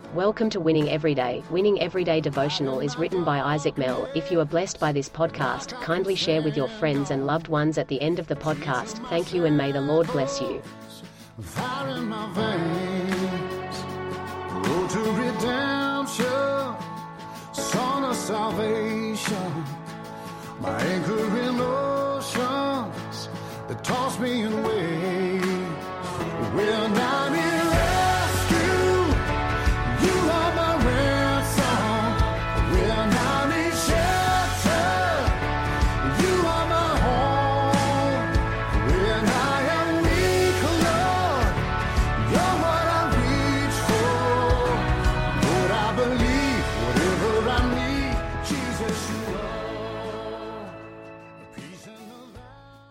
Welcome to Winning Everyday. Winning Everyday devotional is written by Isaac Mell. If you are blessed by this podcast, kindly share with your friends and loved ones at the end of the podcast. Thank you and may the Lord bless you. Fire in my veins, road to redemption, song of salvation, my anchor in oceans that toss me in waves. When I'm in rescue, you are my ransom. When I'm in shelter, you are my home. When I am weak, Lord, you're what I reach for. Lord, I believe whatever I need, Jesus, you are. Peace in the valley.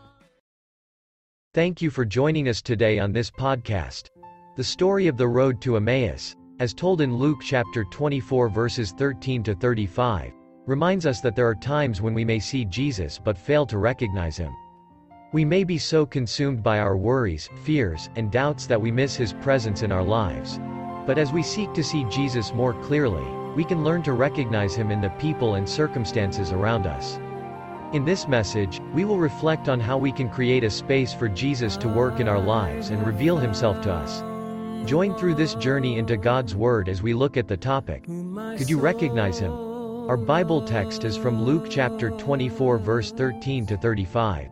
Thank you for joining us today on this podcast. The story of the road to Emmaus, as told in Luke chapter 24 verses 13 to 35, reminds us that there are times when we may see Jesus but fail to recognize him. We may be so consumed by our worries, fears, and doubts that we miss his presence in our lives. But as we seek to see Jesus more clearly, we can learn to recognize him in the people and circumstances around us. In this message, we will reflect on how we can create a space for Jesus to work in our lives and reveal himself to us. Join through this journey into God's Word as we look at the topic. Could you recognize him? Our Bible text is from Luke chapter 24 verse 13 to 35.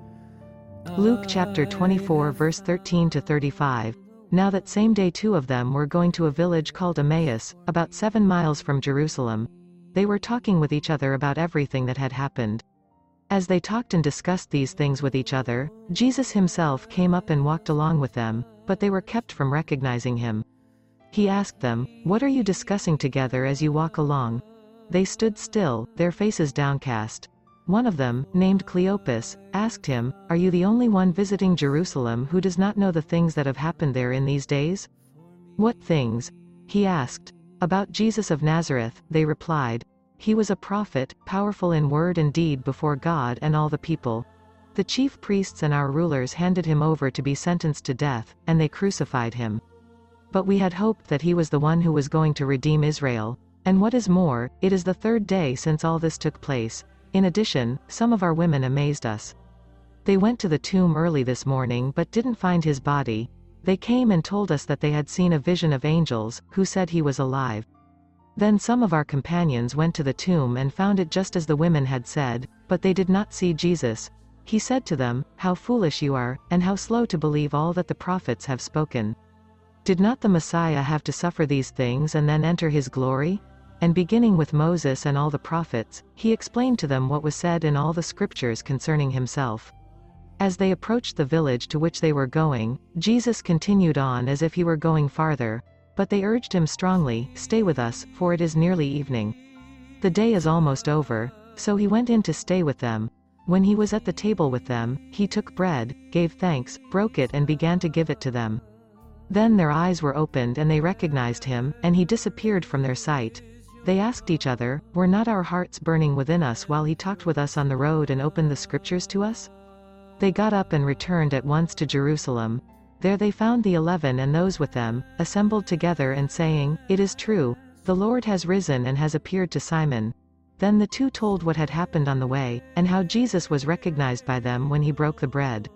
Luke chapter 24 verse 13 to 35. Now that same day two of them were going to a village called Emmaus, about 7 miles from Jerusalem. They were talking with each other about everything that had happened. As they talked and discussed these things with each other, Jesus himself came up and walked along with them, but they were kept from recognizing him. He asked them, "What are you discussing together as you walk along?" They stood still, their faces downcast. One of them, named Cleopas, asked him, "Are you the only one visiting Jerusalem who does not know the things that have happened there in these days?" "What things?" he asked. "About Jesus of Nazareth," they replied. "He was a prophet, powerful in word and deed before God and all the people. The chief priests and our rulers handed him over to be sentenced to death, and they crucified him. But we had hoped that he was the one who was going to redeem Israel. And what is more, it is the third day since all this took place. In addition, some of our women amazed us. They went to the tomb early this morning but didn't find his body. They came and told us that they had seen a vision of angels, who said he was alive. Then some of our companions went to the tomb and found it just as the women had said, but they did not see Jesus. He said to them, 'How foolish you are, and how slow to believe all that the prophets have spoken. Did not the Messiah have to suffer these things and then enter his glory?' And beginning with Moses and all the prophets, he explained to them what was said in all the scriptures concerning himself. As they approached the village to which they were going, Jesus continued on as if he were going farther. But they urged him strongly, 'Stay with us, for it is nearly evening. The day is almost over.' So he went in to stay with them. When he was at the table with them, he took bread, gave thanks, broke it and began to give it to them. Then their eyes were opened and they recognized him, and he disappeared from their sight. They asked each other, 'Were not our hearts burning within us while he talked with us on the road and opened the scriptures to us?' They got up and returned at once to Jerusalem. There they found the 11 and those with them, assembled together and saying, 'It is true, the Lord has risen and has appeared to Simon.' Then the two told what had happened on the way, and how Jesus was recognized by them when he broke the bread.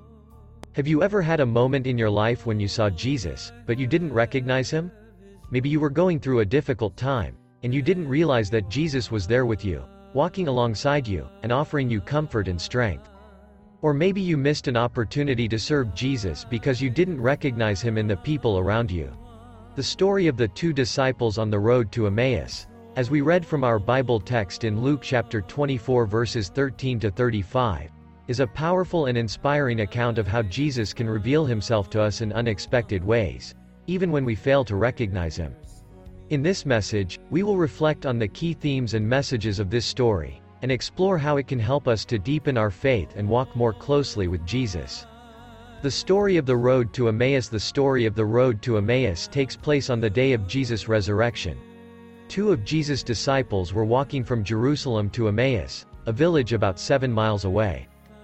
Have you ever had a moment in your life when you saw Jesus, but you didn't recognize him? Maybe you were going through a difficult time, and you didn't realize that Jesus was there with you, walking alongside you, and offering you comfort and strength. Or maybe you missed an opportunity to serve Jesus because you didn't recognize him in the people around you. The story of the two disciples on the road to Emmaus, as we read from our Bible text in Luke chapter 24 verses 13 to 35, is a powerful and inspiring account of how Jesus can reveal himself to us in unexpected ways, even when we fail to recognize him. In this message, we will reflect on the key themes and messages of this story, and explore how it can help us to deepen our faith and walk more closely with Jesus. The story of the road to Emmaus. The story of the road to Emmaus takes place on the day of Jesus' resurrection. Two of Jesus' disciples were walking from Jerusalem to Emmaus, a village about 7 miles away.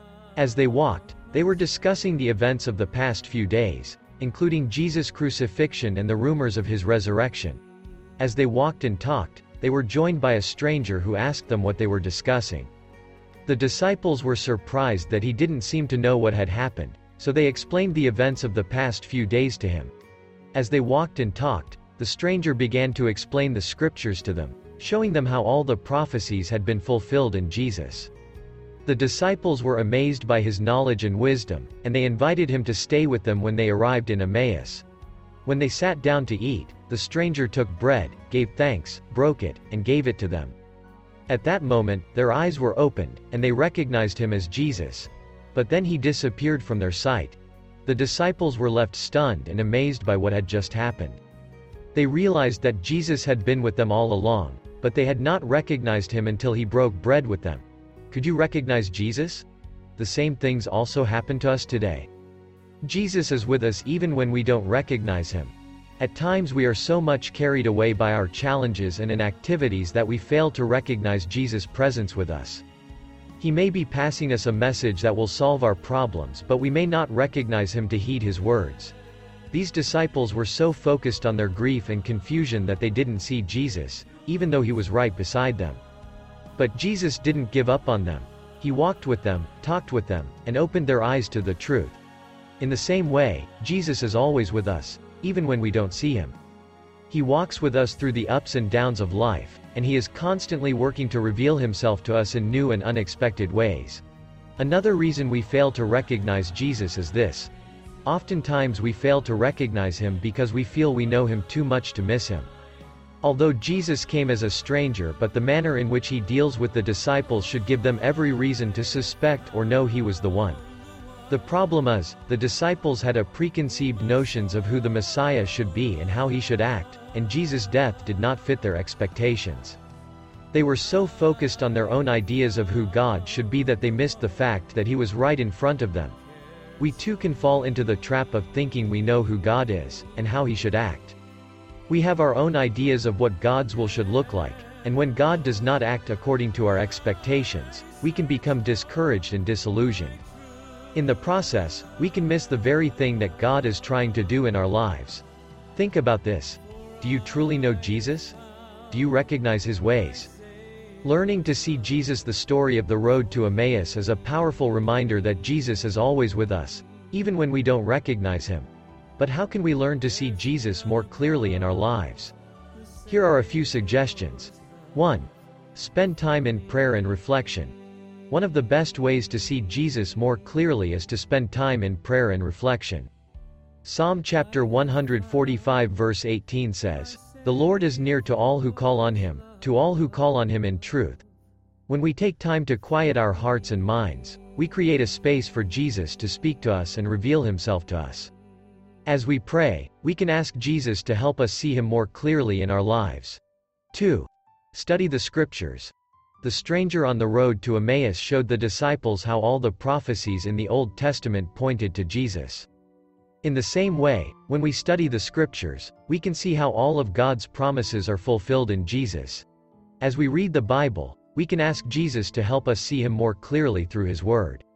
As they walked, they were discussing the events of the past few days, including Jesus' crucifixion and the rumors of his resurrection. As they walked and talked, they were joined by a stranger who asked them what they were discussing. The disciples were surprised that he didn't seem to know what had happened, so they explained the events of the past few days to him. As they walked and talked, the stranger began to explain the scriptures to them, showing them how all the prophecies had been fulfilled in Jesus. The disciples were amazed by his knowledge and wisdom, and they invited him to stay with them when they arrived in Emmaus. When they sat down to eat, the stranger took bread, gave thanks, broke it, and gave it to them. At that moment, their eyes were opened, and they recognized him as Jesus. But then he disappeared from their sight. The disciples were left stunned and amazed by what had just happened. They realized that Jesus had been with them all along, but they had not recognized him until he broke bread with them. Could you recognize Jesus? The same things also happen to us today. Jesus is with us even when we don't recognize him. At times we are so much carried away by our challenges and inactivities that we fail to recognize Jesus' presence with us. He may be passing us a message that will solve our problems, but we may not recognize him to heed his words. These disciples were so focused on their grief and confusion that they didn't see Jesus, even though he was right beside them. But Jesus didn't give up on them. He walked with them, talked with them, and opened their eyes to the truth. In the same way, Jesus is always with us, even when we don't see him. He walks with us through the ups and downs of life, and he is constantly working to reveal himself to us in new and unexpected ways. Another reason we fail to recognize Jesus is this. Oftentimes we fail to recognize him because we feel we know him too much to miss him. Although Jesus came as a stranger, but the manner in which he deals with the disciples should give them every reason to suspect or know he was the one. The problem is, the disciples had a preconceived notions of who the Messiah should be and how he should act, and Jesus' death did not fit their expectations. They were so focused on their own ideas of who God should be that they missed the fact that he was right in front of them. We too can fall into the trap of thinking we know who God is, and how he should act. We have our own ideas of what God's will should look like, and when God does not act according to our expectations, we can become discouraged and disillusioned. In the process, we can miss the very thing that God is trying to do in our lives. Think about this. Do you truly know Jesus? Do you recognize his ways? Learning to see Jesus. The story of the road to Emmaus is a powerful reminder that Jesus is always with us, even when we don't recognize him. But how can we learn to see Jesus more clearly in our lives? Here are a few suggestions. 1. Spend time in prayer and reflection. One of the best ways to see Jesus more clearly is to spend time in prayer and reflection. Psalm chapter 145 verse 18 says, "The Lord is near to all who call on him, to all who call on him in truth." When we take time to quiet our hearts and minds, we create a space for Jesus to speak to us and reveal himself to us. As we pray, we can ask Jesus to help us see him more clearly in our lives. 2. Study the scriptures. The stranger on the road to Emmaus showed the disciples how all the prophecies in the Old Testament pointed to Jesus. In the same way, when we study the scriptures, we can see how all of God's promises are fulfilled in Jesus. As we read the Bible, we can ask Jesus to help us see him more clearly through his word.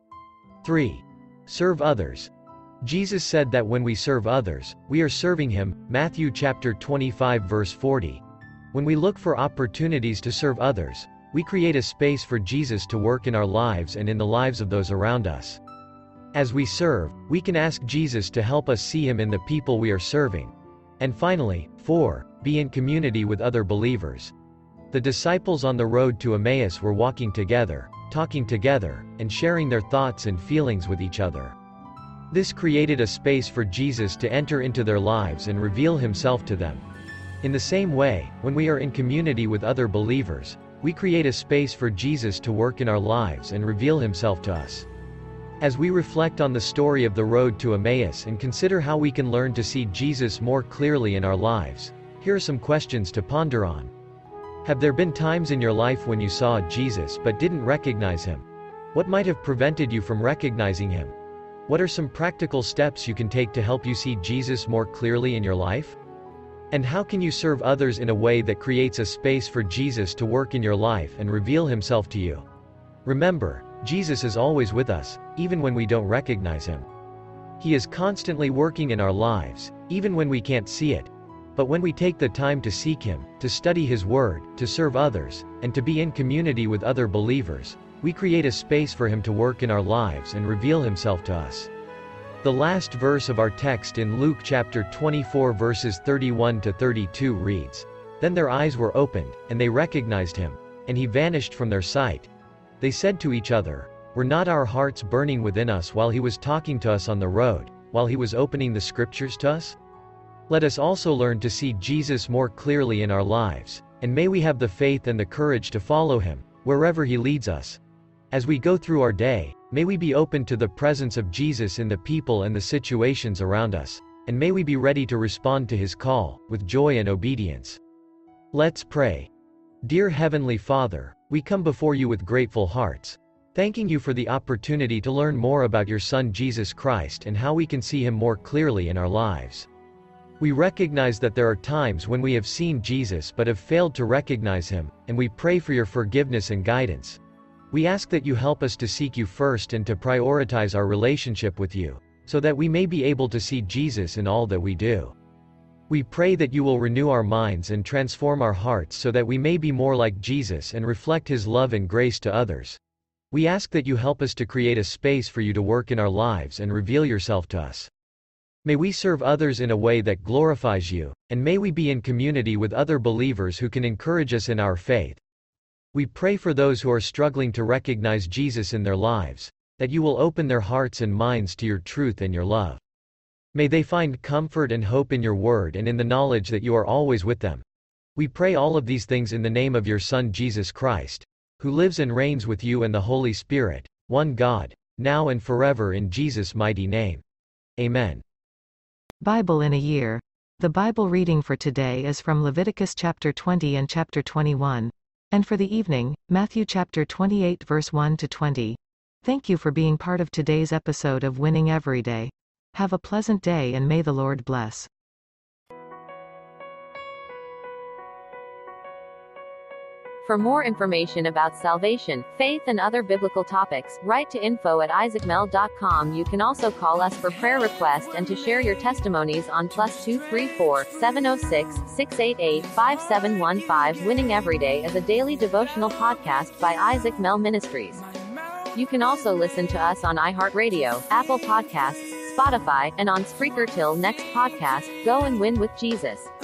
3. Serve others. Jesus said that when we serve others, we are serving him, Matthew chapter 25 verse 40. When we look for opportunities to serve others, we create a space for Jesus to work in our lives and in the lives of those around us. As we serve, we can ask Jesus to help us see him in the people we are serving. And finally, 4. Be in community with other believers. The disciples on the road to Emmaus were walking together, talking together, and sharing their thoughts and feelings with each other. This created a space for Jesus to enter into their lives and reveal himself to them. In the same way, when we are in community with other believers, we create a space for Jesus to work in our lives and reveal himself to us. As we reflect on the story of the road to Emmaus and consider how we can learn to see Jesus more clearly in our lives, here are some questions to ponder on. Have there been times in your life when you saw Jesus but didn't recognize him? What might have prevented you from recognizing him? What are some practical steps you can take to help you see Jesus more clearly in your life? And how can you serve others in a way that creates a space for Jesus to work in your life and reveal himself to you? Remember, Jesus is always with us, even when we don't recognize him. He is constantly working in our lives, even when we can't see it. But when we take the time to seek Him, to study His Word, to serve others, and to be in community with other believers, we create a space for Him to work in our lives and reveal Himself to us. The last verse of our text in Luke chapter 24 verses 31 to 32 reads, "Then their eyes were opened, and they recognized Him, and He vanished from their sight. They said to each other, 'Were not our hearts burning within us while He was talking to us on the road, while He was opening the Scriptures to us?'" Let us also learn to see Jesus more clearly in our lives, and may we have the faith and the courage to follow Him, wherever He leads us. As we go through our day, may we be open to the presence of Jesus in the people and the situations around us, and may we be ready to respond to His call, with joy and obedience. Let's pray. Dear Heavenly Father, we come before You with grateful hearts, thanking You for the opportunity to learn more about Your Son Jesus Christ and how we can see Him more clearly in our lives. We recognize that there are times when we have seen Jesus but have failed to recognize Him, and we pray for Your forgiveness and guidance. We ask that You help us to seek You first and to prioritize our relationship with You, so that we may be able to see Jesus in all that we do. We pray that You will renew our minds and transform our hearts so that we may be more like Jesus and reflect His love and grace to others. We ask that You help us to create a space for You to work in our lives and reveal Yourself to us. May we serve others in a way that glorifies You, and may we be in community with other believers who can encourage us in our faith. We pray for those who are struggling to recognize Jesus in their lives, that You will open their hearts and minds to Your truth and Your love. May they find comfort and hope in Your Word and in the knowledge that You are always with them. We pray all of these things in the name of Your Son Jesus Christ, who lives and reigns with You and the Holy Spirit, one God, now and forever, in Jesus' mighty name. Amen. Bible in a year. The Bible reading for today is from Leviticus chapter 20 and chapter 21. And for the evening, Matthew chapter 28 verse 1 to 20. Thank you for being part of today's episode of Winning Every Day. Have a pleasant day and may the Lord bless. For more information about salvation, faith and other biblical topics, write to info@isaacmel.com. You can also call us for prayer requests and to share your testimonies on +234 706 688 5715. Winning Everyday is a daily devotional podcast by Isaac Mel Ministries. You can also listen to us on iHeartRadio, Apple Podcasts, Spotify, and on Spreaker. Till next podcast, go and win with Jesus.